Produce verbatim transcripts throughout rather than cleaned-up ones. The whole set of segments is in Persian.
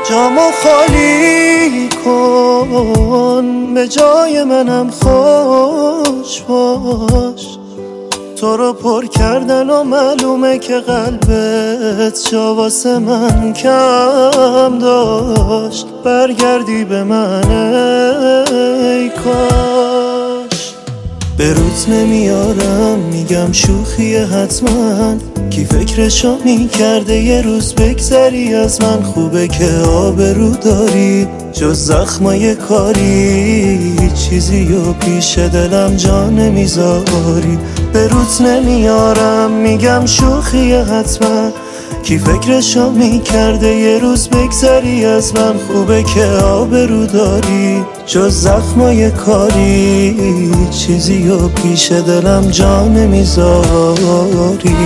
جامو خالی کن، به جای منم خوش باش. تو رو پر کردن و معلومه که قلبت جا واسه من کم داشت. برگردی به من ای کاش. به روت نمیارم میگم شوخیه حتما، کی فکرشو میکرده یه روز بگذری از من. خوبه که آبرو داری جز زخمای کاری، چیزی و پیش دلم جا نمیذاری. به روت نمیارم میگم شوخیه حتما، کی فکرشو میکرده یه روز بگذری از من. خوبه که آبرو داری جز زخمای کاری، چیزی و پیش دلم جا نمیذاری.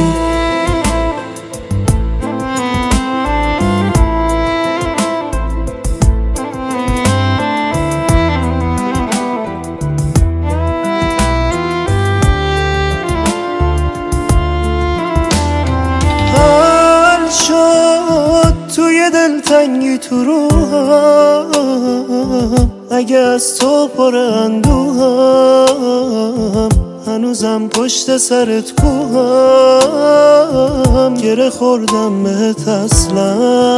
شد توی دلتنگی تو روحم، اگه از تو پر اندوهم. هنوزم پشت سرت کوهم، گره خوردم بهت اصلا.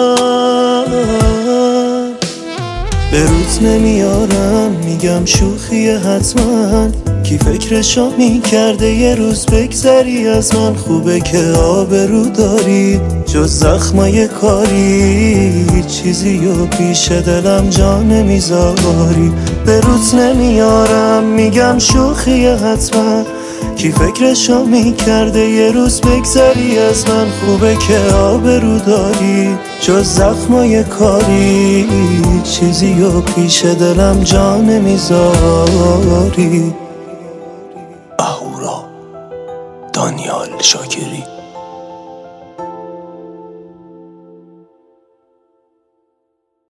به روت نمیارم میگم شوخیه حتما، کی فکرشو میکرده یه روز بگذری از من. خوبه که آبرو داری جز زخمای کاری، چیزی و پیش دلم جا نمیذاری. به روت نمیارم میگم شوخیه حتما، کی فکرشو میکرده یه روز بگذری از من. خوبه که آبرو داری جز زخمای کاری، چیزی و پیش دلم جا نمیذاری. اهورا دانیال شاکری.